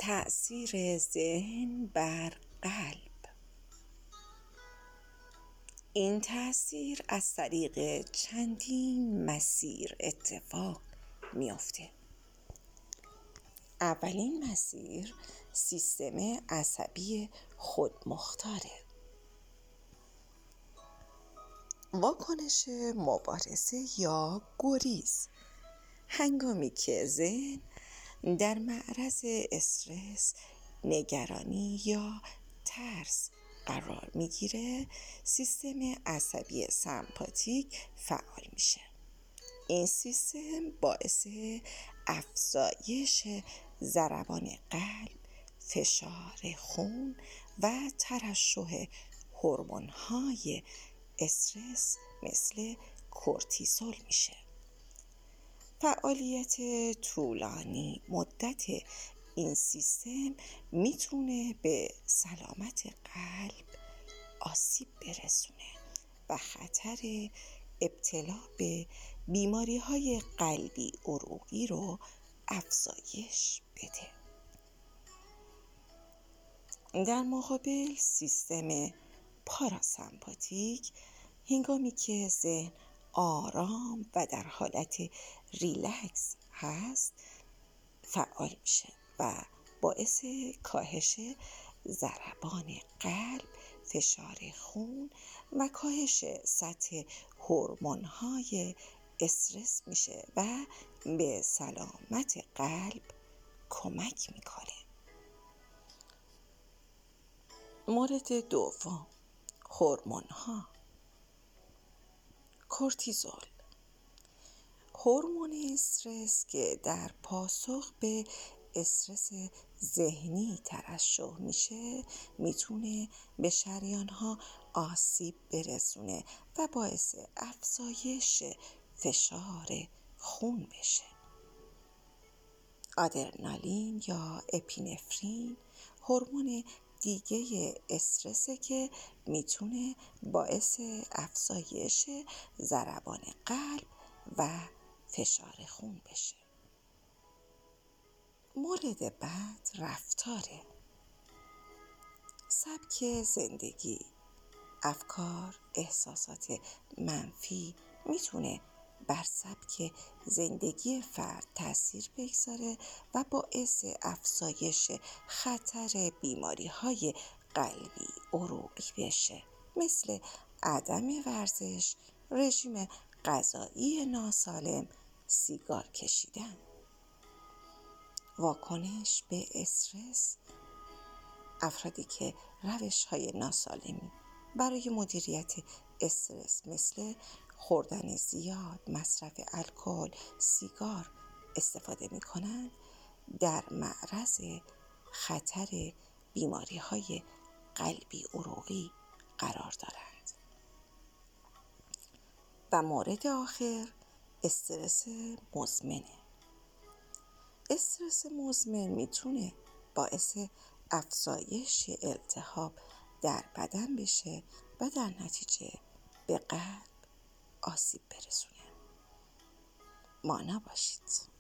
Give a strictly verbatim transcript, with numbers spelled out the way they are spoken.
تأثیر ذهن بر قلب. این تأثیر از طریق چندین مسیر اتفاق میفته. اولین مسیر سیستم عصبی خودمختاره. واکنش مبارزه یا گریز هنگامی که ذهن در معرض استرس، نگرانی یا ترس قرار میگیره، سیستم عصبی سمپاتیک فعال میشه. این سیستم باعث افزایش ضربان قلب، فشار خون و ترشح هورمون‌های استرس مثل کورتیزول میشه. فعالیت طولانی مدت این سیستم میتونه به سلامت قلب آسیب برسونه و خطر ابتلا به بیماری های قلبی عروقی رو افزایش بده. در مقابل سیستم پاراسمپاتیک هنگامی که ذهن آرام و در حالت ریلکس هست فعال میشه و باعث کاهش ضربان قلب، فشار خون و کاهش سطح هورمون‌های استرس میشه و به سلامت قلب کمک میکنه. مورد دوم، هورمون‌ها. کورتیزول، هورمون استرس که در پاسخ به استرس ذهنی ترشح میشه، میتونه به شریان‌ها آسیب برسونه و باعث افزایش فشار خون بشه. آدرنالین یا اپینفرین هورمون دیگه استرسه که میتونه باعث افزایش ضربان قلب و فشار خون بشه. مورد بعد رفتاره. سبک زندگی، افکار، احساسات منفی میتونه بر سبک زندگی فرد تأثیر بگذاره و باعث افزایش خطر بیماری های قلبی عروقی بشه، مثل عدم ورزش، رژیم غذایی ناسالم، سیگار کشیدن. واکنش به استرس، افرادی که روش های ناسالمی برای مدیریت استرس مثل خوردن زیاد، مصرف الکل، سیگار استفاده می کنند، در معرض خطر بیماری های قلبی عروقی قرار دارند. و مورد آخر استرس مزمنه. استرس مزمن میتونه باعث افزایش التهاب در بدن بشه و در نتیجه به قلب آسیب برسونه. مانا باشید.